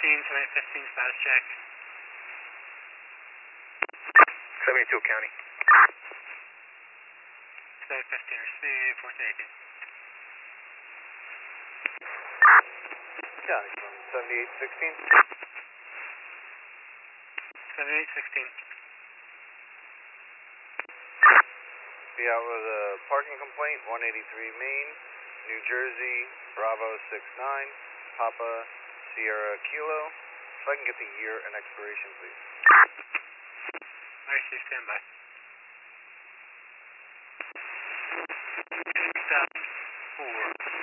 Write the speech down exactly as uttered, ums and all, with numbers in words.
fifteen, seven eight fifteen, status check. seventy-two County. seven eight fifteen, receive, fourteen eighteen. County, seventy-eight sixteen. seventy-eight sixteen. Be out with a parking complaint, one eighty-three Main, New Jersey, Bravo six nine, Papa Sierra Kilo. If I can get the year and expiration, please. I see, stand by. two thousand four.